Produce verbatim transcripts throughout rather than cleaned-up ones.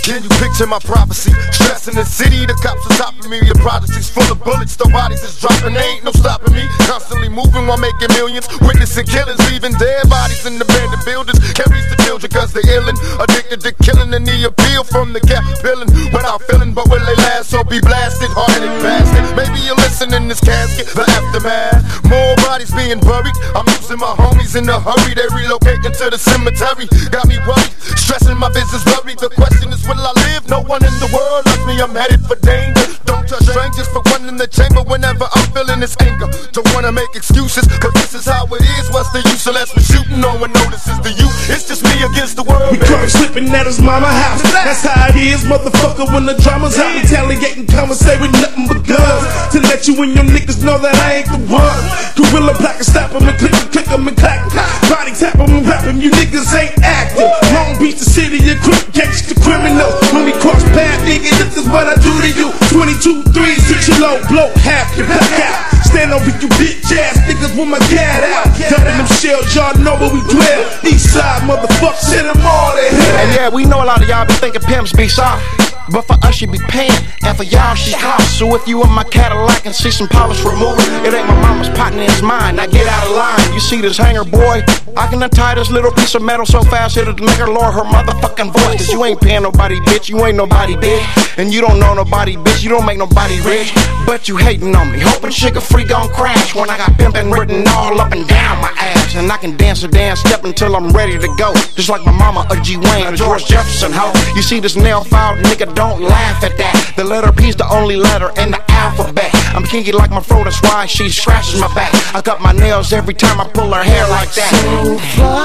Can you picture my prophecy? Stress in the city, the cops are topping me. The prodigy's full of bullets, the bodies is dropping. There ain't no stopping me. Constantly moving while making millions. Witnessing killings, leaving dead bodies in abandoned buildings. Can't reach the children cause they illin'. Addicted to killing and the appeal from the cap billing. Without feeling, but will they last? So be blasted, hard and blasted. Maybe you'll listen in this casket, the aftermath. More bodies being buried. I'm losing my homies in a hurry. They relocating to the cemetery. Got me worried, stressing my business worried. The question is, will I live? No one in the world loves me. I'm headed for danger. Don't trust strangers for one in the chamber whenever I'm feeling this anger. Don't wanna make excuses, cause this is how it is. What's the use unless we're shooting? No one notices the youth. It's just me against the world. We caught him slipping at his mama house. That's how it is, motherfucker, when the drama's out. Retaliating, conversate with nothing but guns. To let you and your niggas know that I ain't the one. Gorilla black and stop him and click him, click him and clack him. Body tap him and rap him, you niggas ain't active. Long Beach, the city, you quick gangsta criminals. When we cross path, nigga, this is what I do to you. twenty-two, three, six, you low, blow half your back out. Stand over you bitch ass niggas with my gat out. Dumping them shells, y'all know where we dwell. East side, motherfucker, send them all to hell. And yeah, we know a lot of y'all be thinking pimps be soft, but for us she be paying, and for y'all she costs. So if you in my Cadillac and see some polish remover, it ain't my mama's partner, it's mine. Now get out of line. You see this hanger, boy? I can untie this little piece of metal so fast it'll make her lower her motherfucking voice. Cause you ain't paying nobody, bitch, you ain't nobody big. And you don't know nobody, bitch, you don't make nobody rich. But you hating on me, hoping sugar free gon' crash when I got pimpin' written all up and down my ass. And I can dance a dance step until I'm ready to go, just like my mama, a G Wayne, a George Jefferson, ho. You see this nail file, nigga, don't laugh at that. The letter P's the only letter in the alphabet. I'm kinky like my fro, that's why she scratches my back. I cut my nails every time I pull her hair like that. So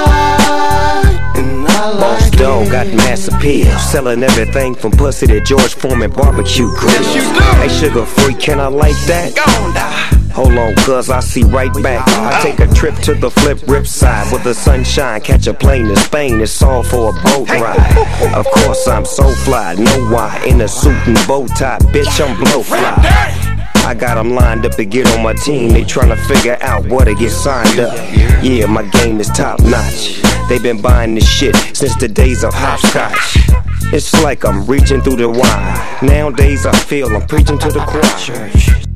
fly, and I like Boss Dog got mass appeal, selling everything from pussy to George Foreman barbecue grill. Yes, you do. Hey, sugar free, can I like that? Gon' die. Hold on, cuz I see right back. I take a trip to the flip rip side with the sunshine, catch a plane to Spain. It's all for a boat ride. Of course I'm so fly, know why? In a suit and bow tie, bitch, I'm blow fly. I got them lined up to get on my team. They tryna figure out what to get signed up. Yeah, my game is top notch. They been buying this shit since the days of hopscotch. It's like I'm reaching through the wire. Nowadays I feel I'm preaching to the choir.